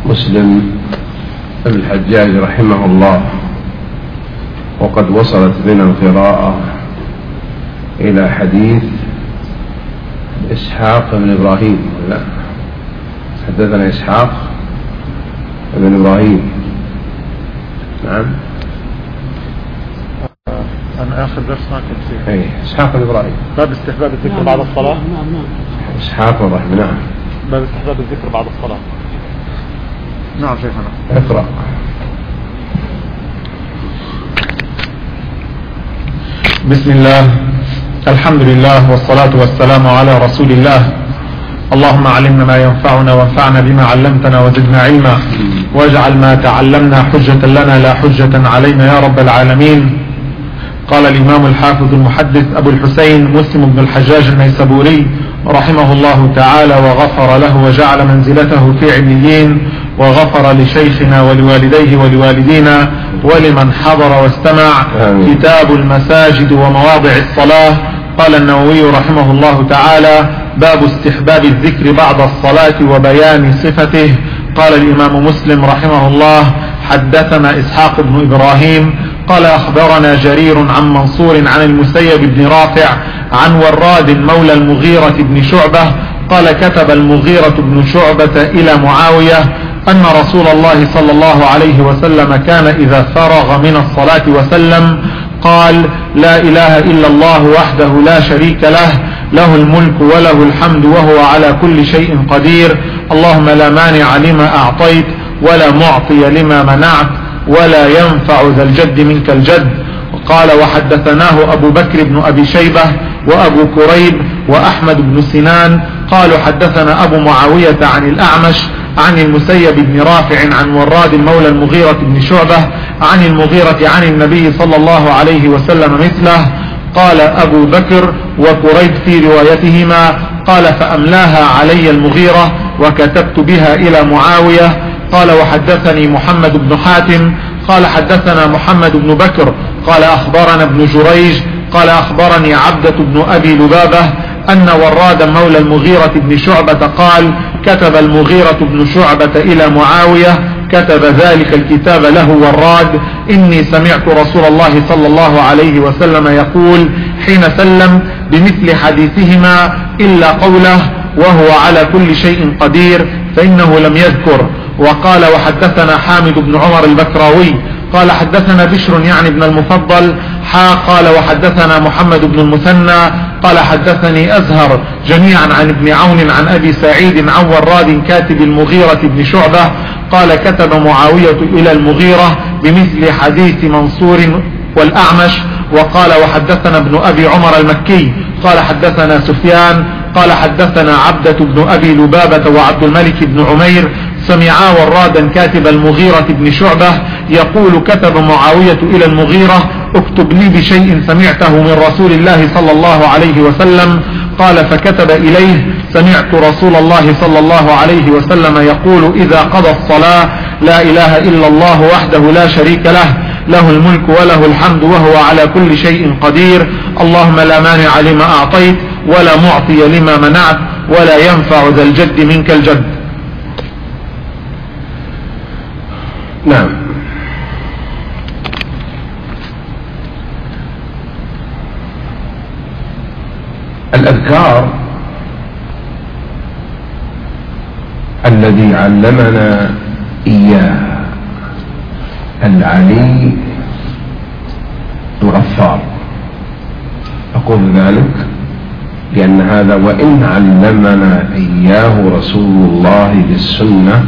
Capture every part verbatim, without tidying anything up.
مسلم بن الحجاج رحمه الله، وقد وصلت بنا القراءة إلى حديث إسحاق بن إبراهيم. لا، حدثنا إسحاق بن إبراهيم. نعم، أنا آخر درس ما كنت فيه. أي إسحاق بن إبراهيم. باب استحباب الذكر بعد الصلاة. نعم نعم. إسحاق بن إبراهيم. نعم. باب استحباب الذكر بعد الصلاة. نعم شيخنا. اقرأ. بسم الله، الحمد لله والصلاة والسلام على رسول الله. اللهم علمنا ما ينفعنا وانفعنا بما علمتنا وزدنا علما، واجعل ما تعلمنا حجة لنا لا حجة علينا يا رب العالمين. قال الإمام الحافظ المحدث أبو الحسين مسلم بن الحجاج النيسابوري رحمه الله تعالى وغفر له وجعل منزلته في عليين، وغفر لشيخنا ولوالديه ولوالدينا ولمن حضر واستمع. كتاب المساجد ومواضع الصلاة. قال النووي رحمه الله تعالى: باب استحباب الذكر بعد الصلاة وبيان صفته. قال الإمام مسلم رحمه الله: حدثنا إسحاق بن إبراهيم قال أخبرنا جرير عن منصور عن المسيب بن رافع عن وراد مولى المغيرة بن شعبة قال: كتب المغيرة بن شعبة إلى معاوية أن رسول الله صلى الله عليه وسلم كان إذا فرغ من الصلاة وسلم قال: لا إله إلا الله وحده لا شريك له، له الملك وله الحمد وهو على كل شيء قدير، اللهم لا مانع لما أعطيت ولا معطي لما منعت ولا ينفع ذا الجد منك الجد. قال: وحدثناه أبو بكر بن أبي شيبة وأبو كريب وأحمد بن سنان قالوا: حدثنا أبو معاوية عن الأعمش عن المسيب بن رافع عن وراد مولى المغيرة بن شعبة عن المغيرة عن النبي صلى الله عليه وسلم مثله. قال أبو بكر وكريب في روايتهما: قال: فأملاها علي المغيرة وكتبت بها إلى معاوية. قال: وحدثني محمد بن حاتم قال: حدثنا محمد بن بكر قال: أخبرنا ابن جريج قال: أخبرني عبدة بن أبي لبابة أن وراد مولى المغيرة بن شعبة قال: كتب المغيرة بن شعبة إلى معاوية، كتب ذلك الكتاب له وراد: إني سمعت رسول الله صلى الله عليه وسلم يقول حين سلم بمثل حديثهما إلا قوله وهو على كل شيء قدير، فإنه لم يذكر. وقال: وحدثنا حامد بن عمر البكراوي قال: حدثنا بشر يعني ابن المفضل حا قال: وحدثنا محمد بن المثنى قال: حدثني أزهر جميعا عن ابن عون عن أبي سعيد عن وراد كاتب المغيرة بن شعبة قال: كتب معاوية إلى المغيرة بمثل حديث منصور والأعمش. وقال: وحدثنا ابن أبي عمر المكي قال: حدثنا سفيان قال: حدثنا عبدة بن أبي لبابة وعبد الملك بن عمير سمعا ورادا كاتب المغيرة بن شعبة يقول: كتب معاوية إلى المغيرة: اكتب لي بشيء سمعته من رسول الله صلى الله عليه وسلم. قال: فكتب إليه: سمعت رسول الله صلى الله عليه وسلم يقول إذا قضى الصلاة: لا إله إلا الله وحده لا شريك له، له الملك وله الحمد وهو على كل شيء قدير، اللهم لا مانع لما أعطيت ولا معطي لما منعت ولا ينفع ذا الجد منك الجد. نعم. الأذكار الذي علمنا إياه العلي الغفار. أقول ذلك لأن هذا وإن علمنا إياه رسول الله بالسنة،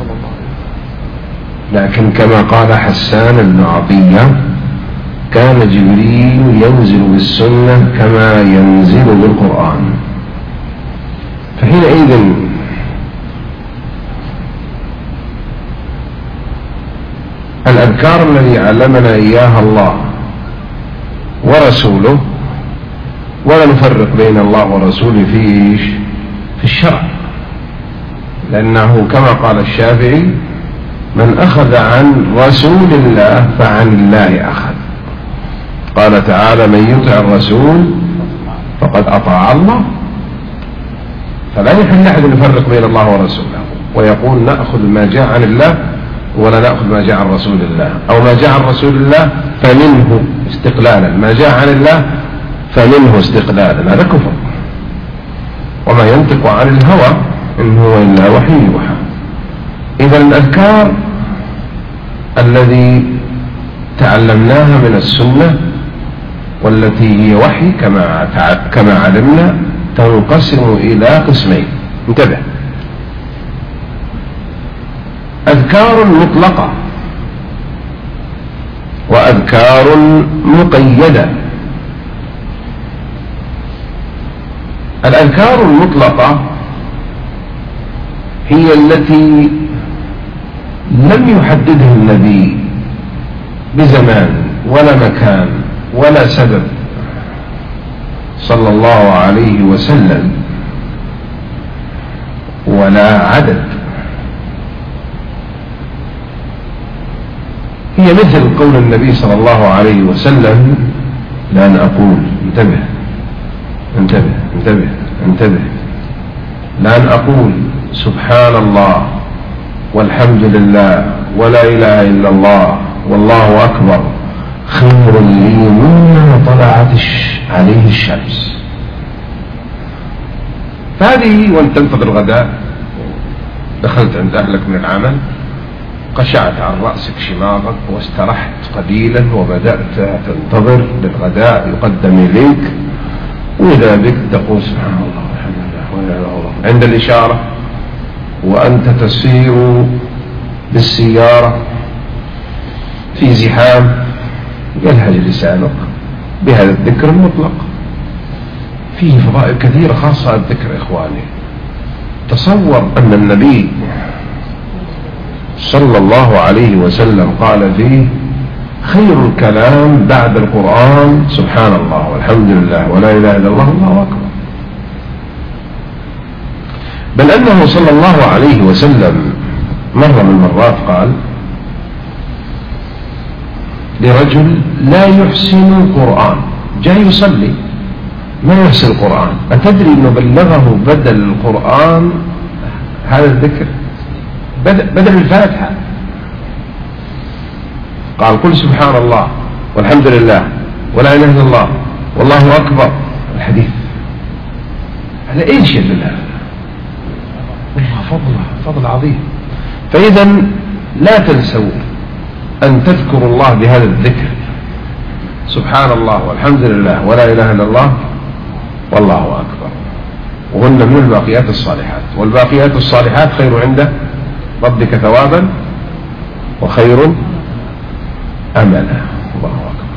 لكن كما قال حسان بن عطية: كان جبريل ينزل بالسنة كما ينزل بالقرآن. فحينئذ الأذكار الذي علمنا إياها الله ورسوله، ولا نفرق بين الله ورسوله في في الشرع، لأنه كما قال الشافعي: من أخذ عن رسول الله فعن الله أخذ. قال تعالى: من يطع الرسول فقد أطاع الله. فلا يحل أحد يفرق بين الله ورسوله. ويقول نأخذ ما جاء عن الله ولا نأخذ ما جاء عن رسول الله، أو ما جاء عن رسول الله فمنه استقلالا، ما جاء عن الله فمنه استقلالا، هذا كفر. وما ينطق عن الهوى إن هو إلا وحي يوحى. إذا الأذكار الذي تعلمناها من السنة والتي هي وحي كما كما علمنا تنقسم إلى قسمين، انتبه: أذكار مطلقة وأذكار مقيدة. الأذكار المطلقة هي التي لم يحددها النبي بزمان ولا مكان ولا سبب صلى الله عليه وسلم ولا عدد. هي مثل قول النبي صلى الله عليه وسلم: لأن أقول، انتبه انتبه انتبه انتبه لأن أقول سبحان الله والحمد لله ولا إله إلا الله والله أكبر خير لي مما طلعت عليه الشمس. فهذه وانت تنتظر الغداء، دخلت عند أهلك من العمل، قشعت عن رأسك شماغك واسترحت قليلا وبدأت تنتظر للغداء يقدم إليك، وإذا بك تقول سبحان الله والحمد لله ولا إله إلا الله عند الإشارة وأنت تسير بالسيارة في زحام، يلهج لسانك بهذا الذكر المطلق. فيه فضائل كثيرة خاصة الذكر إخواني. تصور أن النبي صلى الله عليه وسلم قال فيه: خير الكلام بعد القرآن سبحان الله والحمد لله ولا إله إلا الله والله أكبر. بل أنه صلى الله عليه وسلم مرة من المرات قال لرجل لا يحسن القرآن، جاء يصلي ما يحسن القرآن: أتدري أنه بلغه بدل القرآن هذا الذكر بدل الفاتحة؟ قال: قل سبحان الله والحمد لله ولا إله إلا الله والله أكبر. الحديث هذا إيش يدل هذا؟ والله فضل فضل عظيم. فإذا لا تنسوا أن تذكروا الله بهذا الذكر: سبحان الله والحمد لله ولا إله إلا الله والله أكبر، وهن من الباقيات الصالحات. والباقيات الصالحات خير عند ربك ثوابا وخير أملا. الله أكبر.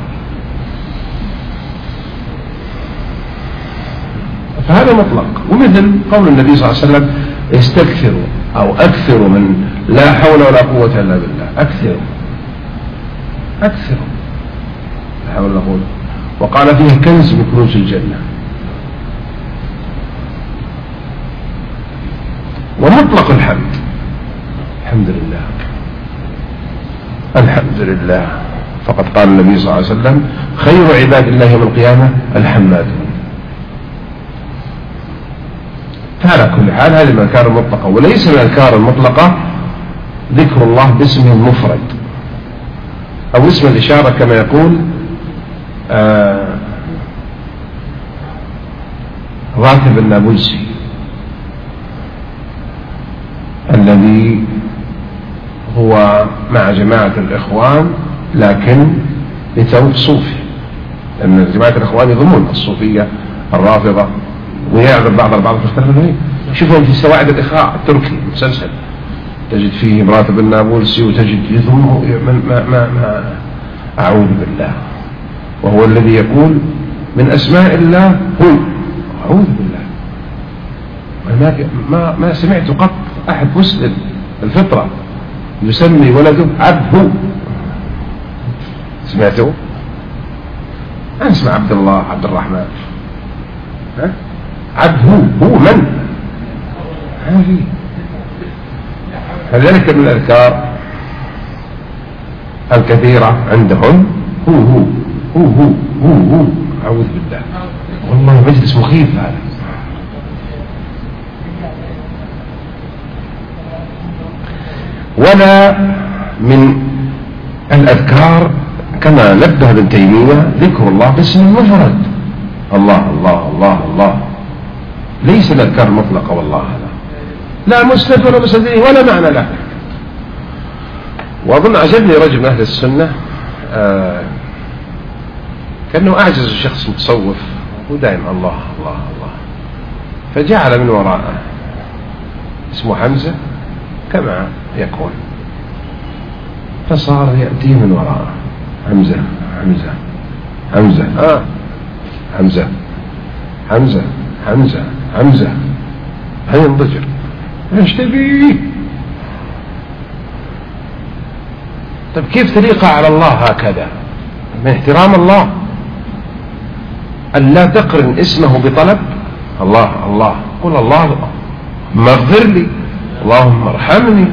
فهذا مطلق. ومثل قول النبي صلى الله عليه وسلم: استكثروا أو أكثروا من لا حول ولا قوة إلا بالله. أكثروا أكثروا لا حول ولا قوة. وقال فيه: كنز من كنوز الجنة. ومطلق الحمد: الحمد لله الحمد لله. فقد قال النبي صلى الله عليه وسلم: خير عباد الله يوم القيامة الحمادون. فعلى كل حال هذه الأذكار المطلقة. وليس من الأذكار المطلقة ذكر الله باسمه المفرد أو اسم الإشارة كما يقول آه راتب النابلسي الذي هو مع جماعة الإخوان لكن لتوب صوفي، لأن جماعة الإخوان يضمون الصوفية الرافضة ويعذر بعض البعض في اختلاف الدين. شوفهم في سواعد الإخاء التركي مسلسل تجد فيه مراتب النابلسي وتجد يضمه ما, ما, ما أعوذ بالله. وهو الذي يقول من أسماء الله هو، أعوذ بالله. ما, ما, ما سمعت قط أحد مسلم الفطرة يسمي ولده عبده. سمعته؟ أنا اسمع عبد الله عبد الرحمن. ها؟ عبده هو من؟ ما في. فذلك من الأذكار الكثيرة عندهم هو هو هو هو هو هو أعوذ بالله. والله مجلس مخيف هذا. ولا من الأذكار كما نبه ابن تيمية ذكر الله باسم المفرد، الله الله الله الله، ليس الأذكار المطلقة والله هذا لا مسند ولا مسند ولا معنى له. وأظن عجبني رجل من أهل السنة آه كأنه أعجز شخص متصوف ودائما الله الله الله، فجعل من وراءه اسمه حمزة كما يكون، فصار يأتي من وراءه حمزة حمزة حمزة آه حمزة حمزة حمزة حمزة، هينضجر ايش تبيه؟ طيب كيف تليق على الله هكذا من احترام الله أن لا تقرن اسمه بطلب؟ الله الله، قل الله اغفر لي، اللهم ارحمني،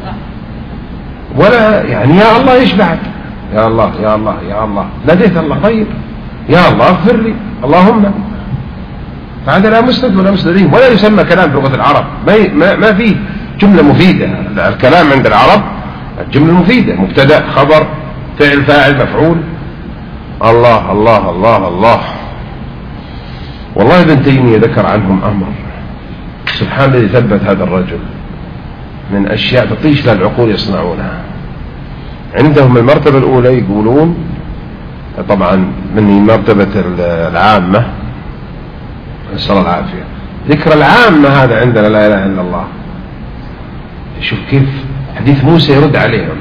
ولا يعني يا الله يشبعك، يا الله يا الله يا الله ناديت الله طيب يا الله اغفر لي اللهم، فهذا لا مسند ولا مسندين ولا يسمى كلام بلغة العرب، ما ما, ما فيه جملة مفيدة. الكلام عند العرب الجملة مفيدة، مبتدأ خبر فعل فاعل مفعول. الله الله الله الله. والله ابن تيمية ذكر عنهم أمر سبحان الذي ثبت هذا الرجل من أشياء تطيش لها العقول يصنعونها. عندهم المرتبة الأولى يقولون طبعا من مرتبة العامة نسأل الله العافية، ذكر العامة هذا عندنا لا إله إلا الله. شوف كيف حديث موسى يرد عليهم،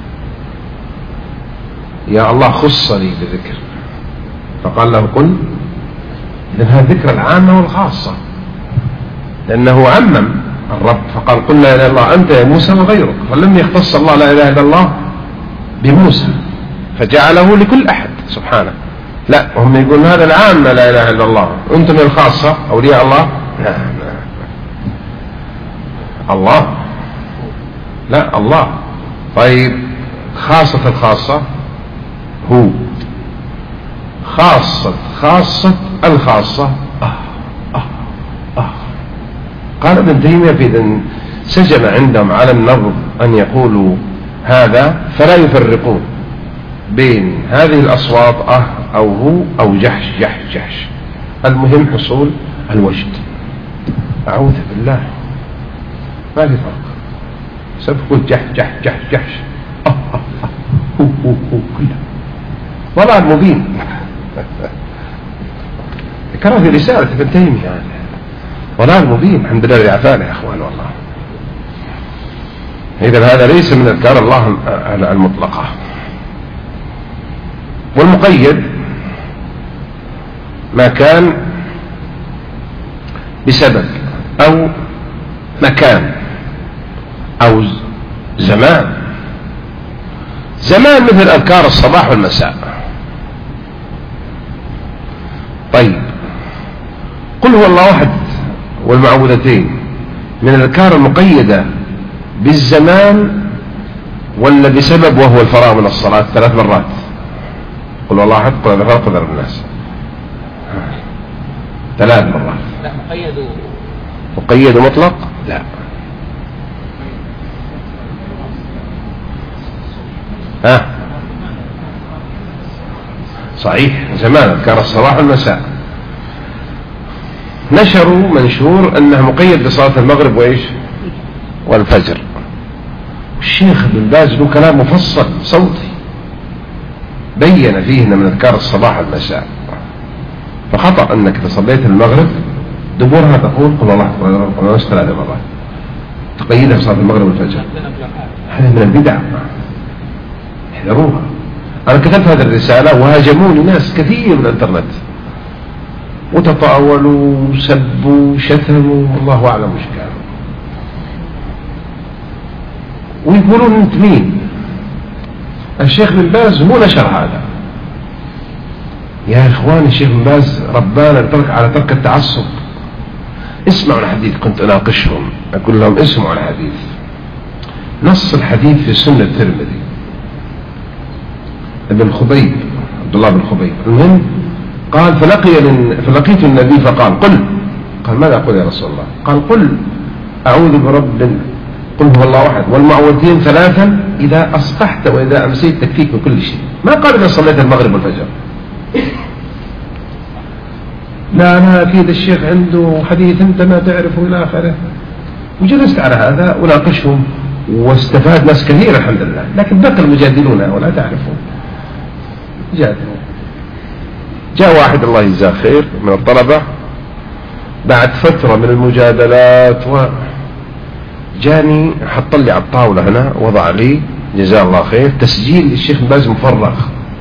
يا الله خصني بذكر، فقال له قل، إذن هذا ذكر العامة والخاصة لأنه عمم الرب، فقال قل لا إله إلا الله أنت يا موسى وغيرك، فلم يختص الله لا إله إلا الله بموسى فجعله لكل أحد سبحانه. لا هم يقولون هذا العامة لا إله إلا الله، أنتم الخاصة أولياء الله لا لا الله لا الله. طيب خاصة الخاصة هو، خاصة خاصة الخاصة آه آه آه. قال ابن تيمية في إذن سجن عندهم على النظر أن يقولوا هذا فلا يفرقون بين هذه الأصوات أه أو هو أو جحش جحش جحش، المهم حصول الوجد. أعوذ بالله ما في فرق، سبقوا جح جح جح جحش أه أه أه هو هو هو كله والله مبين. ذكرها في رسالة ابن تيمية يعني والله مبين، الحمد لله العفانة يا أخوان والله. إذا هذا ليس من أذكار الله المطلقة. والمقيد ما كان بسبب أو مكان أو زمان. زمان مثل أذكار الصباح والمساء. طيب قل هو الله واحد والمعوذتين من الأذكار المقيدة بالزمان ولا بسبب وهو الفراغ من الصلاة ثلاث مرات؟ قل والله أحد قل الفراغ قدر الناس ثلاث مرات. لا مقيد مقيد مطلق لا. ها صحيح زمان أذكار الصباح والمساء. نشروا منشور أنه مقيد بصلاة المغرب وإيش والفجر. الشيخ ابن باز له كلام مفصل صوتي بين فيه من أذكار الصباح والمساء. فخطأ أنك إذا صليت المغرب دبورها تقول قل الله قل ثلاث مرات تقيدها بصلاة المغرب والفجر. هذا من البدع احذروها. أنا كتبت هذه الرسالة وهاجموني ناس كثير من الانترنت وتطاولوا وسبوا وشتموا والله أعلم وش كانوا، ويقولون أنت مين؟ الشيخ بن باز مو نشر هذا يا إخواني. الشيخ بن باز ربانا ترك على ترك التعصب. اسمعوا الحديث، كنت أناقشهم أقول لهم اسمعوا الحديث، نص الحديث في سنة الترمذي ابن خبيب عبد الله بن خبيب. المهم قال فلقي فلقيت النبي فقال قل، قال ماذا أقول يا رسول الله؟ قال قل أعوذ برب قل هو الله أحد والمعوذتين ثلاثا إذا أصبحت وإذا أمسيت تكفيك من كل شيء. ما قال إذا صليت المغرب والفجر. لا أنا أكيد الشيخ عنده حديث أنت ما تعرفه إلى آخره، وجلست على هذا وناقشهم واستفاد ناس كثير الحمد لله، لكن بقى المجادلون ولا تعرفون جادلون. جاء واحد الله يجزاه خير من الطلبة بعد فترة من المجادلات وجاني حط لي على الطاولة هنا، وضع لي جزاه الله خير تسجيل للشيخ بن باز مفرغ،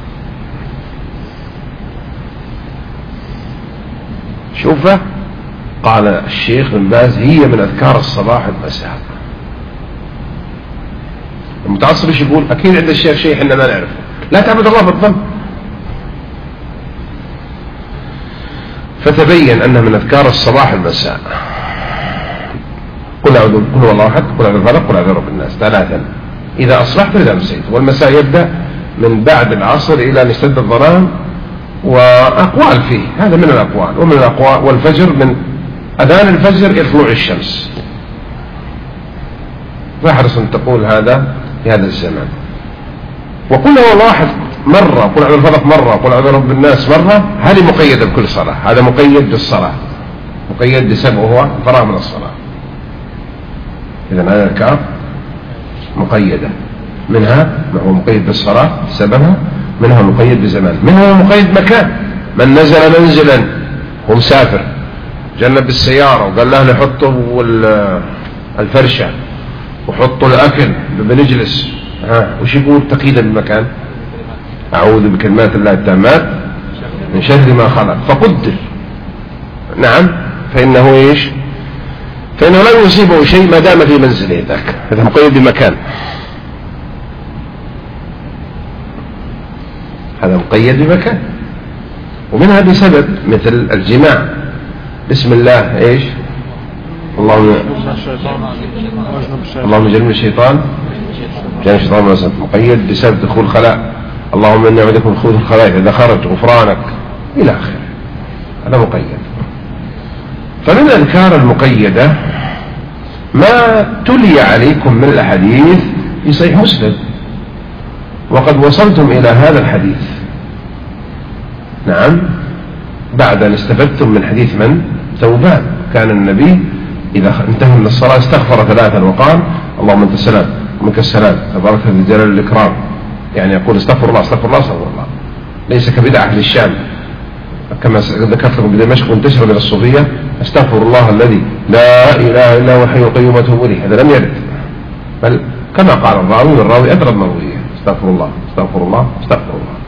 شوفه قال الشيخ بن باز هي من أذكار الصباح والمساء. المتعصب ايش يقول؟ أكيد عند الشيخ شيء احنا ما نعرفه. لا تعبد الله بالظن. فتبين أنه من أذكار الصباح والمساء قل أعوذ قل هو الله أحد قل أعوذ بالفلق قل أعوذ برب الناس ثلاثا إذا أصبحت وإذا أمسيت. والمساء يبدأ من بعد العصر إلى أن يشتد الظلام، وأقوال فيه هذا من الأقوال ومن الأقوال. والفجر من أذان الفجر إلى طلوع الشمس. فاحرص أن تقول هذا في هذا الزمان. وقل هو الله أحد مرة، قل أعوذ بالفلق مرة، قل أعوذ برب الناس مرة، هذه مقيدة بكل صلاة. هذا مقيد بالصلاة، مقيد بسبب وهو الفراغ من الصلاة. إذن هذه الأذكار مقيدة، منها ما هو مقيد بالصلاة سببها، منها مقيد بزمان، منها مقيد مكان. من نزل منزلا ومسافر جنب السيارة وقال له نحطوا الفرشة وحطوا الأكل بنجلس، ها وش يقول تقييدا بالمكان؟ أعوذ بكلمات الله التامات من شر ما خلق فقدر. نعم، فإنه إيش؟ فإنه لا يصيبه شيء ما دام في منزله ذاك. هذا مقيد بمكان، هذا مقيد بمكان. ومنها بسبب مثل الجماع، بسم الله ايش؟ اللهم اللهم جنب الشيطان جنب الشيطان مثلا، مقيد بسبب دخول خلاء، اللهم اني اعوذ بك من خبث الخبائث اذا خرج غفرانك الى اخره، هذا مقيد. فمن الأذكار المقيدة ما تلي عليكم من الأحاديث في صحيح مسلم، وقد وصلتم إلى هذا الحديث. نعم، بعد أن استفدتم من حديث من؟ ثوبان. كان النبي إذا انتهى من الصلاة استغفر ثلاثا وقال اللهم أنت السلام ومنك السلام تبارك ذي الجلال والإكرام، يعني يقول استغفر الله استغفر الله استغفر الله، ليس كبدعة أهل الشام كما ذكرت لكم بدمشق وانتشر من الصوفية استغفر الله الذي لا إله إلا هو الحي القيوم وأتوب إليه، هذا لم يرد، بل كما قال الراوي والراوي أدرى المروية استغفر الله استغفر الله استغفر الله.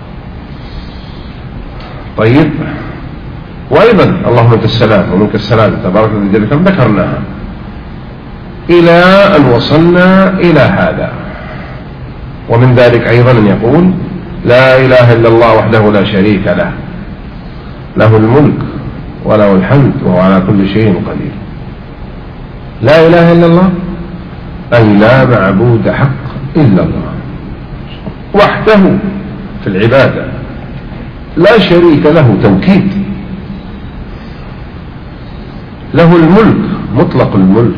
طيب، وأيضا اللهم أنت السلام ومنك السلام تبارك ذي الجلال والإكرام ذكرناها إلى أن وصلنا إلى هذا. ومن ذلك أيضا أن يقول لا إله إلا الله وحده لا شريك له له الملك وله الحمد وهو على كل شيء قدير. لا إله إلا الله أي لا معبود حق إلا الله وحده في العبادة، لا شريك له توكيد، له الملك مطلق الملك،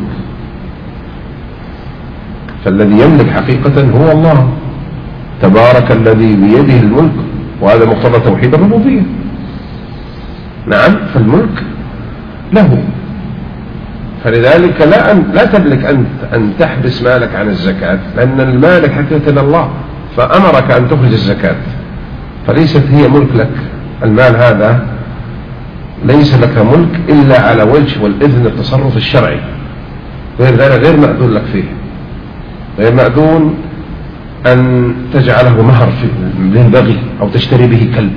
فالذي يملك حقيقة هو الله تبارك الذي بيده الملك، وهذا مقتضى توحيد الربوبية. نعم، فالملك له، فلذلك لا أن لا تملك أن أن تحبس مالك عن الزكاة، لأن المالك حقيقة الله، فأمرك أن تخرج الزكاة، فليست هي ملك لك. المال هذا ليس لك ملك إلا على وجه والإذن التصرف الشرعي، غير ذلك غير مأذون لك فيه. غير مأذون أن تجعله مهر للبغي أو تشتري به كلب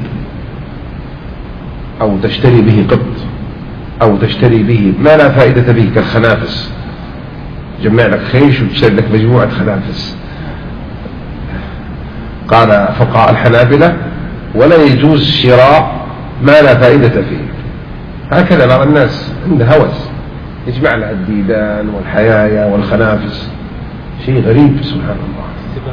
أو تشتري به قط أو تشتري به ما لا فائدة به كالخنافس، جمع لك خيش وتشتري لك مجموعة خنافس. قال فقهاء الحنابلة ولا يجوز شراء ما لا فائدة فيه. هكذا بعض الناس عنده هوس يجمع له الديدان والحيايا والخنافس، شيء غريب سبحان الله،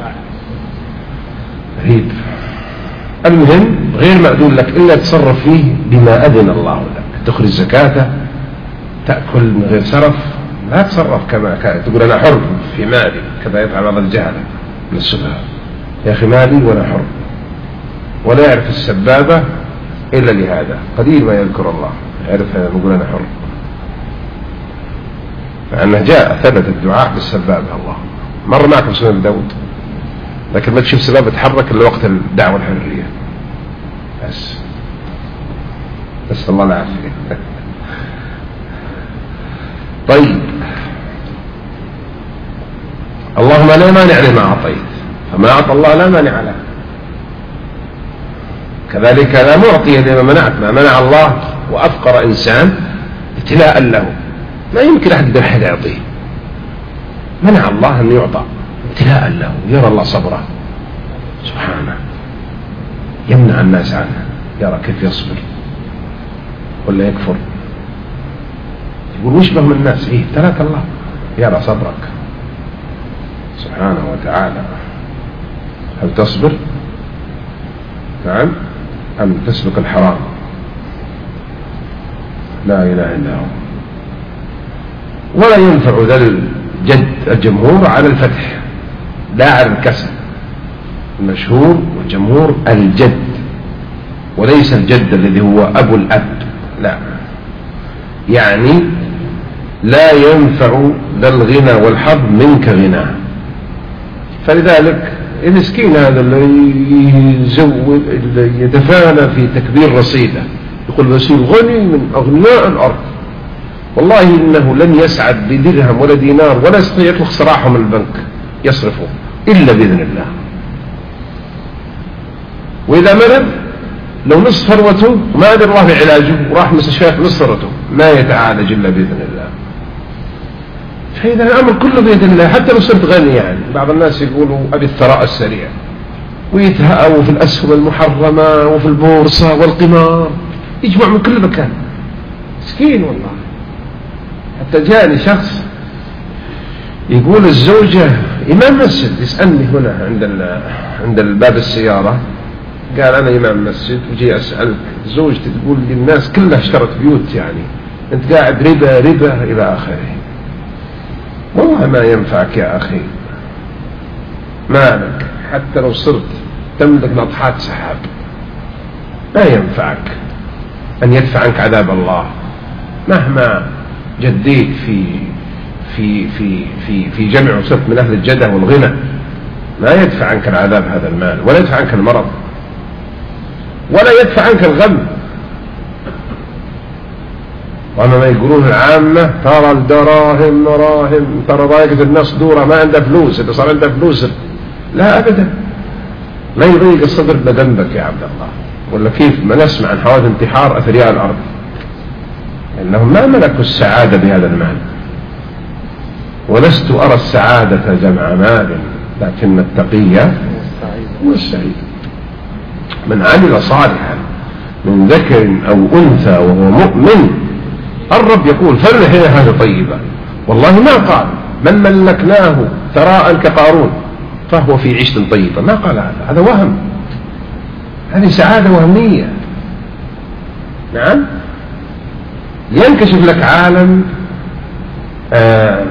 غريب. المهم غير مأذون لك إلا تصرف فيه بما أذن الله لك، تخرج زكاته، تأكل من غير سرف، لا تصرف كما كان تقول أنا حر في مالي كذا يفعل بعض الجهلة من السفهاء. يا أخي مالي وأنا حر، ولا يعرف السبابة إلا لهذا، قليل ما يذكر الله يعرف يقول أنا حر، مع أنه جاء ثبت الدعاء بالسبابة. الله مر معكم سنن داود، لكن ما تشوف سبابة تحرك إلا وقت الدعوة الحرية بس. بس الله العافية. طيب اللهم لا مانع لما أعطيت، فما أعطى الله لا مانع له، كذلك لا معطي لما منعت. ما منع الله وأفقر إنسان ابتلاء له، ما يمكن أحد بأحد يعطيه. منع الله أن يعطى ابتلاء له، يرى الله صبره سبحانه، يمنع الناس عنه، يرى كيف يصبر ولا يكفر. يقول وش بهم الناس؟ إيه ابتلاك الله، يرى صبرك سبحانه وتعالى. هل تصبر؟ نعم، أم تسلك الحرام؟ لا إله إلا هو. ولا ينفع ذا الجد الجمهور على الفتح لا على الكسر. المشهور والجمهور الجد، وليس الجد الذي هو أبو الأب، لا، يعني لا ينفع ذا الغنى والحظ منك غنى. فلذلك المسكين هذا اللي يزود اللي يتفانى في تكبير رصيده يقول بصير غني من أغنياء الأرض، والله إنه لن يسعد بدرهم ولا دينار ولا يستطيع يطلق صراحه من البنك يصرفه إلا بإذن الله. وإذا مرض لو نصف ثروته ما قدر الله بعلاجه وراح مستشفيات نصف ثروته ما يتعالج إلا بإذن الله. فإذا الأمر كله بإذن الله. حتى لو صرت غني، يعني بعض الناس يقولوا أبي الثراء السريع ويتهاووا في الأسهم المحرمة وفي البورصة والقمار، يجمع من كل مكان، مسكين والله. حتى جاءني شخص يقول الزوجة إمام مسجد، يسألني هنا عند عند الباب السيارة، قال أنا إمام مسجد وجي أسألك زوجتي تقول لي الناس كلها اشترت بيوت، يعني أنت قاعد ربا ربا إلى آخره. والله ما ينفعك يا أخي مالك، حتى لو صرت تملك ناطحات سحاب ما ينفعك أن يدفع عنك عذاب الله. مهما جديت في في في في في جمع وصرت من أهل الجدة والغنى لا يدفع عنك العذاب هذا المال، ولا يدفع عنك المرض، ولا يدفع عنك الغم. وأما ما يقولون العامة ترى الدراهم مراهم، ترى ضايقة الناس دورة ما عنده فلوس، إذا صار عنده فلوس لا أبدا، لا يضيق الصدر بذنبك يا عبد الله. ولا كيف ما نسمع عن حوادث انتحار أثرياء الأرض، إنهم ما ملكوا السعادة بهذا المال. ولست أرى السعادة جمع مال، لكن التقية هو السعيد. من عمل صالحا من ذكر أو أنثى وهو مؤمن، الرب يقول فرحنا هذا طيبا، والله ما قال من ملكناه ثراء كقارون فهو في عيشة طيبة، ما قال هذا، هذا وهم، هذه سعادة وهمية. نعم، ينكشف لك عالم آآ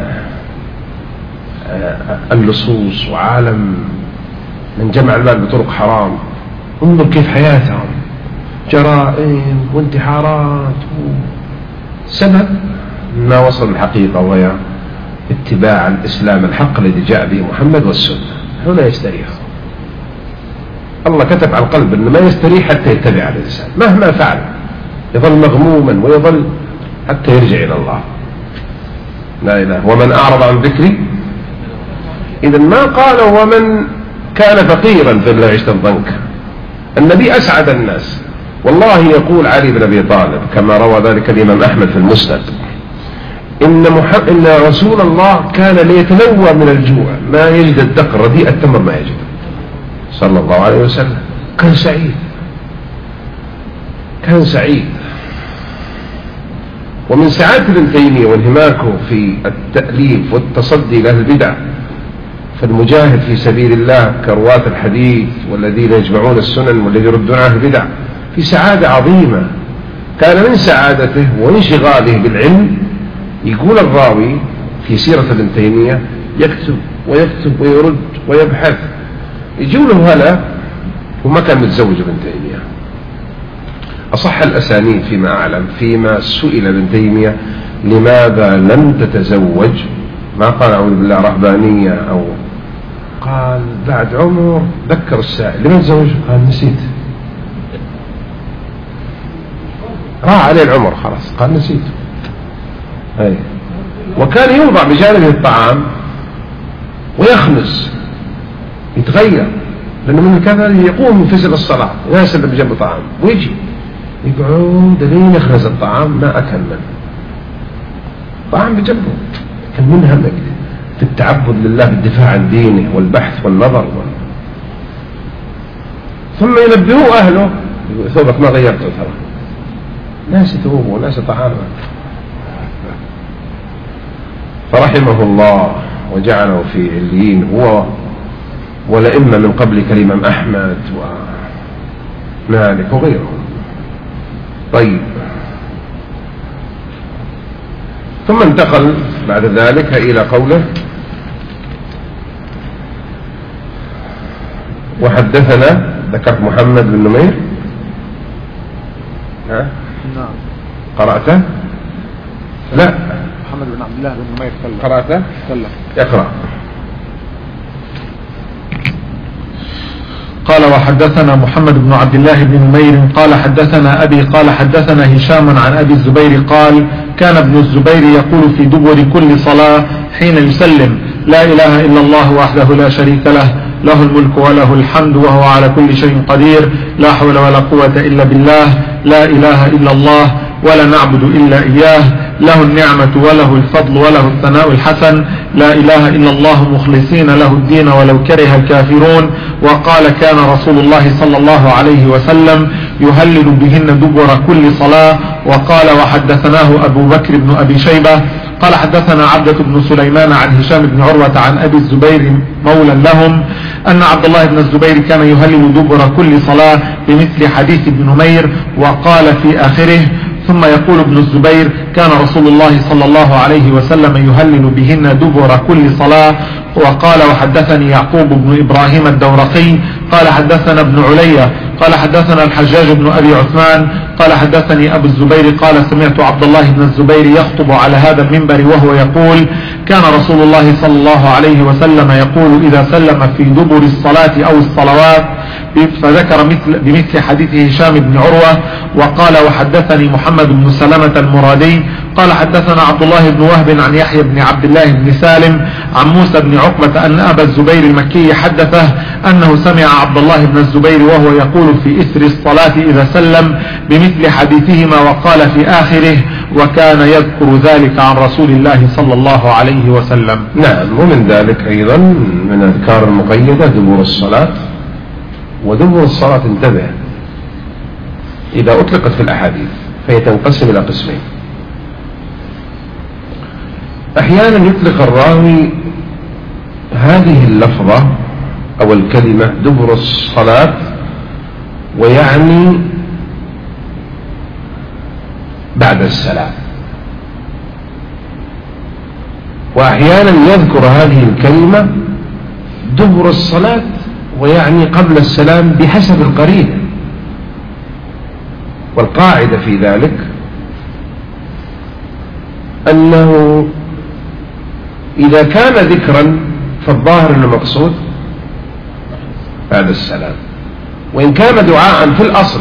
آآ اللصوص وعالم من جمع المال بطرق حرام. انظر كيف حياتهم، جرائم وانتحارات، سبب ما وصل الحقيقة وهي اتباع الإسلام الحق الذي جاء به محمد والسنة. هنا يستريح الله، كتب على القلب أنه ما يستريح حتى يتبع الإنسان مهما فعل، يظل مغموما ويظل حتى يرجع إلى الله. لا إله. ومن أعرض عن ذكري، إذا ما قال ومن كان فقيرا فلا يعيش الضنك. النبي أسعد الناس، والله يقول علي بن أبي طالب كما روى ذلك الإمام أحمد في المسند إن, محمد إن رسول الله كان ليتلوى من الجوع ما يجد الدقر رديء التمر ما يجد صلى الله عليه وسلم. كان سعيد، كان سعيد. ومن سعادة ابن تيمية وانهماكه في التأليف والتصدي لأهل البدع، فالمجاهد في سبيل الله كرواة الحديث والذين يجمعون السنن والذين يردون عنه البدع في سعادة عظيمة. كان من سعادته وانشغاله بالعلم، يقول الراوي في سيرة ابن تيمية يكتب ويكتب ويرد ويبحث، يجوا له هلا وما كان متزوج ابن تيمية. أصح الأسانيد فيما أعلم فيما سئل ابن تيمية لماذا لم تتزوج، ما قال أعوذ بالله رهبانية أو قال بعد عمر ذكر السائل لماذا تزوج؟ قال نسيت، راح عليه العمر خلاص قال نسيت. أي. وكان يوضع بجانبه الطعام ويخنس يتغير، لأنه من كان يقوم من فزل الصلاة يناسب بجنب طعام ويجي يقعد لين يخرز الطعام ما أكل منه طعام بجنبه. كان منهمك في التعبد لله بالدفاع عن دينه والبحث والنظر وال... ثم ينبهوه أهله ثوبك ما غيرته ترى، ناس ثوبه وناس طعامه. فرحمه الله وجعله في عليين هو والأئمة من قبل كالإمام أحمد ومالك وغيرهم. طيب، ثم انتقل بعد ذلك إلى قوله وحدثنا، ذكرت محمد بن نمير. ها؟ نعم. قرأته؟ لا، محمد بن عبد الله بن نمير كلم. قرأته؟ كلم. يقرأ. قال وحدثنا محمد بن عبد الله بن نمير قال حدثنا أبي قال حدثنا هشام عن أبي الزبير قال كان ابن الزبير يقول في دبر كل صلاة حين يسلم لا إله إلا الله وحده لا شريك له له الملك وله الحمد وهو على كل شيء قدير لا حول ولا قوة إلا بالله لا إله إلا الله ولا نعبد إلا إياه له النعمة وله الفضل وله الثناء الحسن لا إله إلا الله مخلصين له الدين ولو كره الكافرون. وقال كان رسول الله صلى الله عليه وسلم يهلل بهن دبر كل صلاة. وقال وحدثناه أبو بكر بن أبي شيبة قال حدثنا عبدة بن سليمان عن هشام بن عروة عن أبي الزبير مولى لهم أن عبد الله بن الزبير كان يهلل دبر كل صلاة بمثل حديث ابن نمير. وقال في آخره ثم يقول ابن الزبير كان رسول الله صلى الله عليه وسلم يهلل بهن دبر كل صلاة. وقال وحدثني يعقوب بن إبراهيم الدورقي قال حدثنا ابن عليا قال حدثنا الحجاج بن أبي عثمان قال حدثني أبو الزبير قال سمعت عبد الله بن الزبير يخطب على هذا المنبر وهو يقول كان رسول الله صلى الله عليه وسلم يقول إذا سلم في دبر الصلاة أو الصلوات، فذكر مثل بمثل حديث هشام بن عروة. وقال وحدثني محمد بن سلمة المرادي قال حدثنا عبد الله بن وهب عن يحيى بن عبد الله بن سالم عن موسى بن عقبة أن أبا الزبير المكي حدثه أنه سمع عبد الله بن الزبير وهو يقول في إثر الصلاة إذا سلم بمثل حديثهما. وقال في آخره وكان يذكر ذلك عن رسول الله صلى الله عليه وسلم. نعم. ومن ذلك أيضا من أذكار المقيدة دبور الصلاة. ودبور الصلاة انتبه إذا أطلقت في الأحاديث فهي تنقسم إلى قسمين. أحيانا يطلق الراوي هذه اللفظة أو الكلمة دبر الصلاة ويعني بعد السلام، وأحيانا يذكر هذه الكلمة دبر الصلاة ويعني قبل السلام بحسب القرينة. والقاعدة في ذلك أنه إذا كان ذكرا فالظاهر أنه مقصود بعد السلام، وإن كان دعاء في الأصل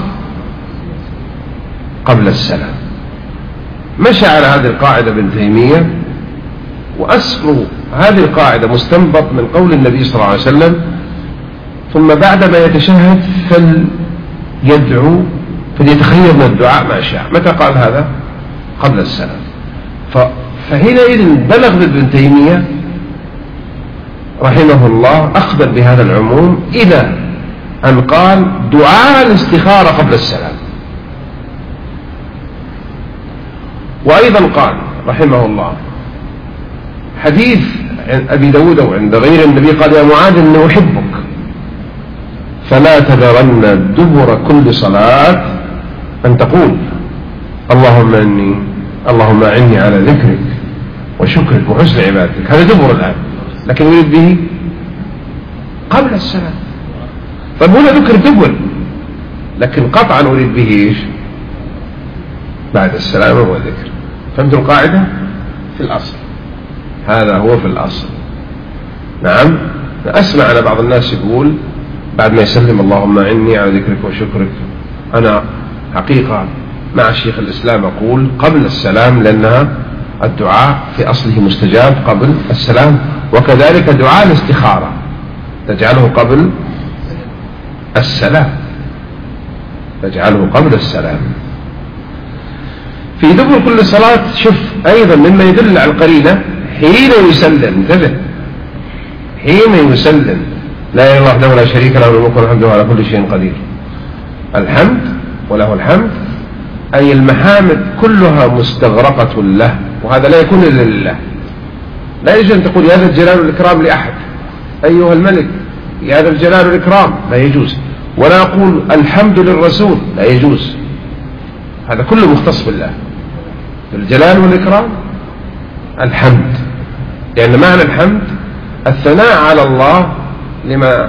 قبل السلام. مشى على هذه القاعدة ابن تيمية، وأصل هذه القاعدة مستنبط من قول النبي صلى الله عليه وسلم ثم بعدما يتشهد فليدعو فليتخير من الدعاء ما شاء. متى قال هذا؟ قبل السلام. فحينئذ بلغ ابن تيمية رحمه الله أخبر بهذا العموم إلى أن قال دعاء الاستخارة قبل السلام. وأيضا قال رحمه الله حديث أبي داود وعند غير النبي قال يا معاذ إني أحبك فلا تذرن دبر كل صلاة أن تقول اللهم إني اللهم أعني على ذكرك وشكرك وحسن عبادتك، هذا دبر الآن، لكن يريد به قبل السلام. طيب هنا ذكر دبر، لكن قطعا أريد به إيش؟ بعد السلام والذكر. فهمتوا القاعدة؟ في الأصل هذا هو في الأصل. نعم. أسمع أنا بعض الناس يقول بعد ما يسلم اللهم إني على ذكرك وشكرك، أنا حقيقة مع شيخ الإسلام أقول قبل السلام، لأنها الدعاء في أصله مستجاب قبل السلام، وكذلك دعاء الاستخارة تجعله قبل السلام، تجعله قبل السلام في دبر كل صلاة. شوف أيضا مما يدل على القرينة حين يسلم، انتبه، حين يسلم لا إله إلا الله وحده لا شريك له الملك والحمد على كل شيء قدير. الحمد وله الحمد، أي المحامد كلها مستغرقة له، وهذا لا يكون إلا لله. لا يجوز أن تقول يا ذا الجلال والإكرام لأحد، أيها الملك يا ذا الجلال والإكرام، لا يجوز. ولا أقول الحمد للرسول، لا يجوز، هذا كله مختص بالله. الجلال والإكرام الحمد، لأن معنى الحمد الثناء على الله لما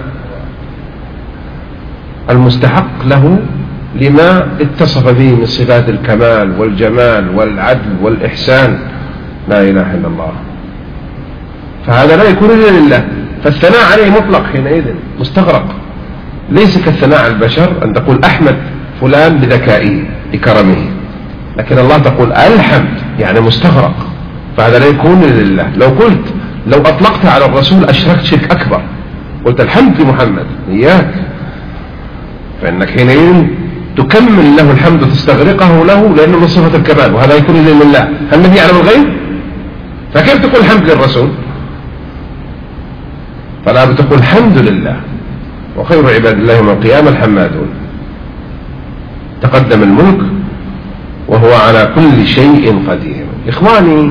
المستحق له لما اتصف به من صفات الكمال والجمال والعدل والإحسان، لا إله إلا الله، فهذا لا يكون إلا لله، فالثناء عليه مطلق حينئذ مستغرق، ليس كالثناء على البشر أن تقول أحمد فلان بذكائه بكرمه، لكن الله تقول الحمد يعني مستغرق، فهذا لا يكون إلا لله. لو قلت لو أطلقت على الرسول أشركت شرك أكبر، قلت الحمد لمحمد إياك، فإنك حينئذ تكمل له الحمد وتستغرقه له، لأنه من صفة الكمال، وهذا يكون إلا لله. هل النبي يعلم الغيب؟ فكيف تقول الحمد للرسول؟ فلا بتقول الحمد لله، وخير عباد الله يوم القيامة الحمادون. تقدم الملك وهو على كل شيء قدير. إخواني،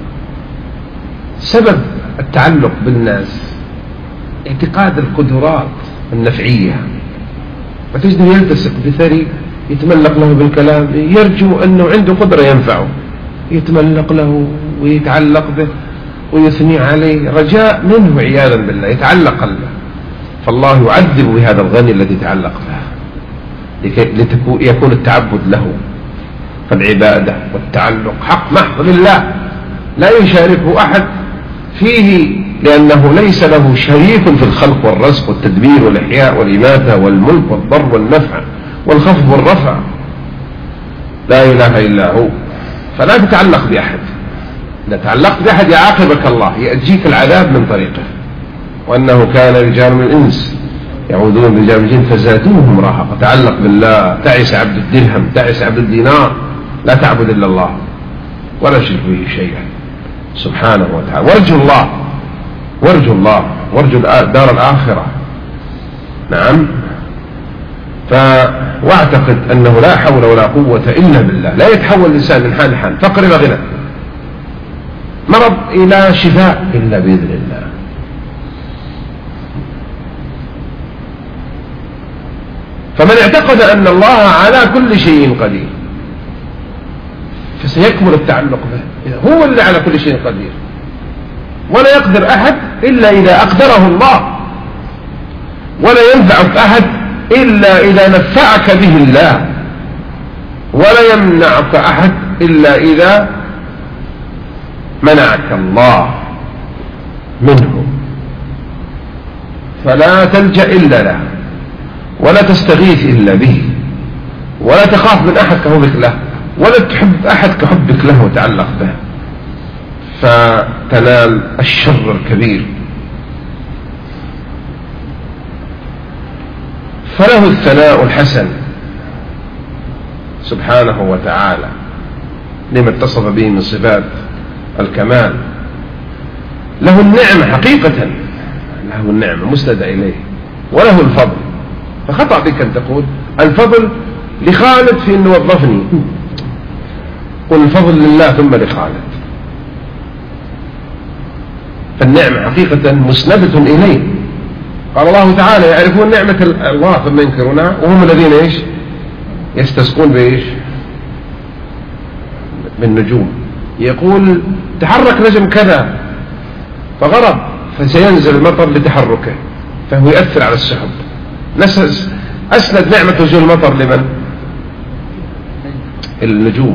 سبب التعلق بالناس اعتقاد القدرات النفعية، فتجده يلتصق بثري يتملق له بالكلام، يرجو أنه عنده قدرة ينفعه، يتملق له ويتعلق به ويثني عليه رجاء منه عياذا بالله، يتعلق قلبه. فالله يعذب بهذا الغني الذي تعلق به لكي يكون التعبد له. فالعبادة والتعلق حق محض لله لا يشاركه أحد فيه، لأنه ليس له شريك في الخلق والرزق والتدبير والإحياء والإماتة والملك والضر والنفع والخفض والرفع، لا إله إلا هو. فلا تتعلق بأحد، إذا تعلقت بأحد يعاقبك الله، يأتيك العذاب من طريقه. وأنه كان رجال من الإنس يعودون برجال الجن فزادوهم رهقا. تعلق بالله، تعس عبد الدرهم، تعس عبد الدينار، لا تعبد إلا الله ولا تشرك به شيئا سبحانه وتعالى. وارجو الله، وارجو الله، وارجو دار الآخرة. نعم. ف واعتقد أنه لا حول ولا قوة إلا بالله. لا يتحول الإنسان من حال لحال، فقر إلى غنى، مرض إلى شفاء إلا بإذن الله. فمن اعتقد أن الله على كل شيء قدير فسيكمل التعلق به، هو اللي على كل شيء قدير، ولا يقدر أحد إلا إذا أقدره الله، ولا ينفعك أحد إلا إذا نفعك به الله، ولا يمنعك أحد إلا إذا منعك الله منه. فلا تلجأ إلا له، ولا تستغيث إلا به، ولا تخاف من أحد كحبك له، ولا تحب أحد كحبك له وتعلق به، فتنال الشر الكبير. فله الثناء الحسن سبحانه وتعالى لما اتصف به من صفات الكمال. له النعمة حقيقة، له النعمة مسندة إليه، وله الفضل. فخطأ بك أن تقول الفضل لخالد في أنه وظفني، قل الفضل لله ثم لخالد. فالنعمة حقيقة مسندة إليه. قال الله تعالى يعرفون نعمة الله ثم ينكرونها وهم الذين إيش يستسقون بإيش بالنجوم. يقول تحرك نجم كذا فغرب، فسينزل المطر لتحركه، فهو يؤثر على السحب. أسند نعمة نزول المطر لمن؟ النجوم.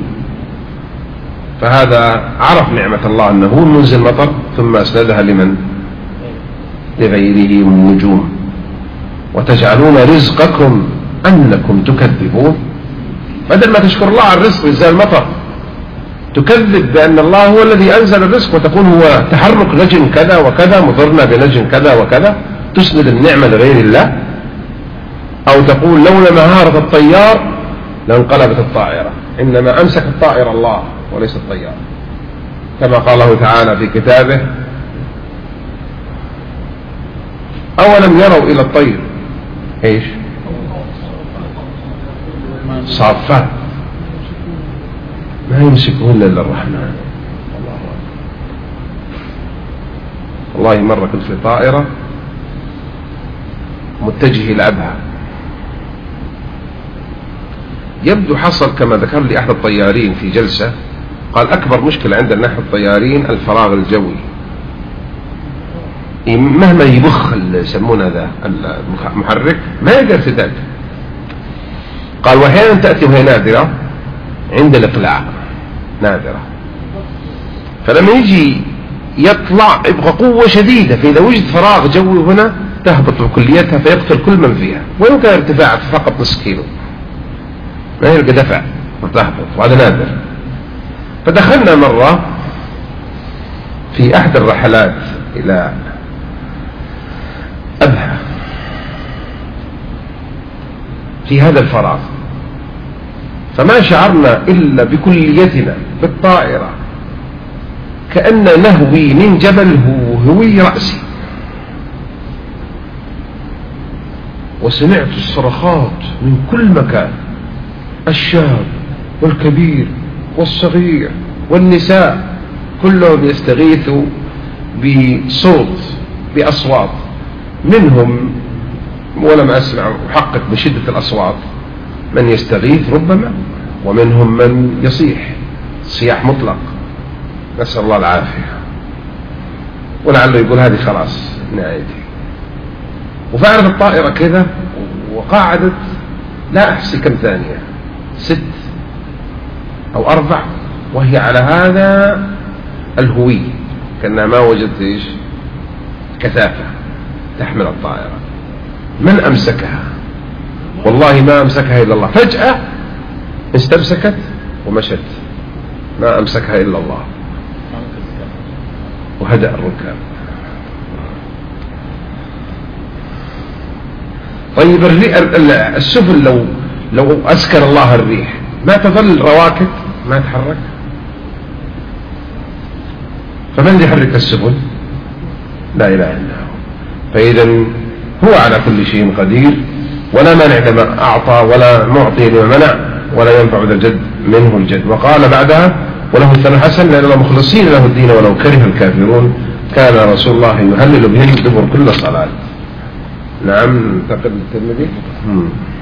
فهذا عرف نعمة الله أنه هو منزل المطر ثم أسندها لمن؟ لغيره من النجوم. وتجعلون رزقكم أنكم تكذبون، بدل ما تشكر الله على الرزق إنزال المطر تكذب بأن الله هو الذي أنزل الرزق، وتقول هو تحرك نجم كذا وكذا مضرنا بنجم كذا وكذا، تسند النعمة لغير الله. أو تقول لولا مهارة الطيار لانقلبت الطائرة، إنما أمسك الطائر الله وليس الطيار، كما قال الله تعالى في كتابه أولم يروا إلى الطير إيش صافات ما يمسكهن إلا الرحمن. والله مرة كنت في طائرة متجه إلى أبها، يبدو حصل كما ذكر لي أحد الطيارين في جلسة، قال أكبر مشكلة عندنا نحن الطيارين الفراغ الجوي، مهما يبخ يسمونه ذا المحرك ما يقدر يسدد. قال وأحيانا تأتي وهي نادرة عند الإقلاع، نادرة، فلما يجي يطلع يبغى قوة شديدة، فإذا وجد فراغ جوي هنا تهبط بكليتها فيقتل كل من فيها، ويمكن ارتفاع فقط نصف كيلو، ما يلقى دفع وتهبط، وهذا نادر. فدخلنا مرة في أحد الرحلات إلى أبها في هذا الفراغ، فما شعرنا إلا بكليتنا بالطائرة كأن نهوي من جبل هوي رأسي، وسمعت الصرخات من كل مكان، الشاب والكبير والصغير والنساء كلهم يستغيثوا بصوت بأصوات، منهم ولم أسمع أحقق بشدة الأصوات من يستغيث ربما، ومنهم من يصيح صياح مطلق، نسأل الله العافية، ولعله يقول هذه خلاص نهايتي. وفعلت الطائرة كذا وقعدت لا أحسي كم ثانية، ست أو أربع، وهي على هذا الهوي كأنها ما وجدت إيش كثافة تحمل الطائرة. من أمسكها؟ والله ما أمسكها إلا الله، فجأة استمسكت ومشت، ما أمسكها إلا الله، وهدأ الركاب. طيب السفن لو لو أسكن الله الريح ما تظل رواكد ما تحرك، فمن اللي يحرك السفن؟ لا إله إلا هو. فإذا هو على كل شيء قدير، ولا مانع لما أعطى ولا معطي لما منع، ولا ينفع ذا الجد منه الجد. وقال بعدها وله الثناء الحسن لأن مخلصين له الدين ولو كره الكافرون، كان رسول الله يهلل بهم دبر كل صلاة. نعم. تقل الترمذي.